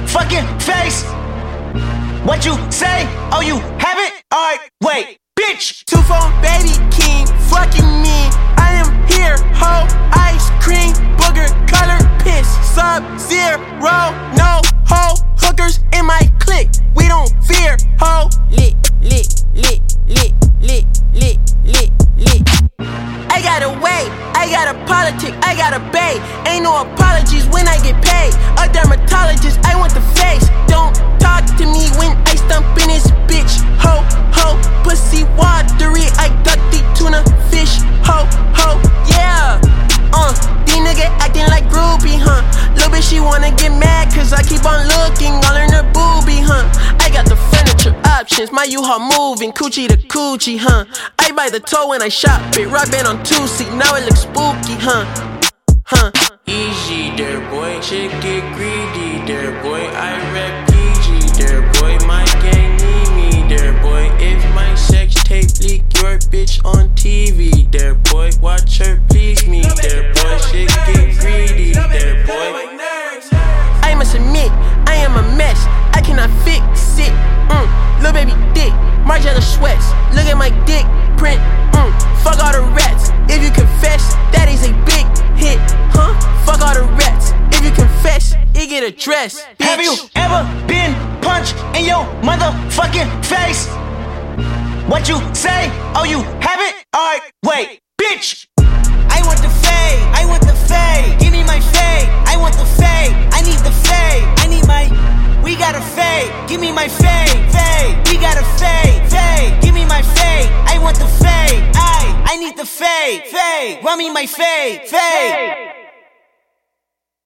motherfucking face. What you say? Oh, you haven't? Alright, wait, bitch. 2-phone baby king, fucking me. I am here, ho, ice cream, booger, color, piss, Sub-Zero, no ho, hookers in my clique. We don't fear, ho. Lit, lit, lit, lit, lit, lit, lit, lit. I got a way, I got a politic, I got a bay. Ain't no apologies when I get paid. A dermatologist, I want the face. Don't talk to me when I stump in this bitch. Ho, ho, pussy watery. I got the tuna fish. Ho, ho, yeah. These niggas acting like groupie, huh? Little bitch, she wanna get mad cause I keep on looking all in her boobie, huh? I got the furniture options, my U-Haul moving, coochie to coochie, huh? I buy the toe when I shop it, rock band on 2-seat, now it looks spooky, huh? Easy there, boy, shit get greedy there, boy. I rap PG there, boy. My gang need me there, boy. If my sex tape leak, your bitch on TV there, boy. Watch her please me there, boy. Shit get greedy there, boy. I must admit, I am a mess. I cannot fix it. Lil' baby dick, Margiela sweats. Look at my dick print. Fuck all the rats. If you confess, that is a big hit, huh? Fuck all the rats. If you confess, it get addressed. Bitch. Have you ever been punched in your motherfucking face? What you say? Oh, you haven't? Alright, wait, bitch. I want the fade, I want the fade. Give me my fade, I want the fade. I need the fade, I need my. We got a fade, give me my fade, fade. We got a fade, fade. Give me my fade, I want the fade. I need the fade, fade. Run me my fade, fade.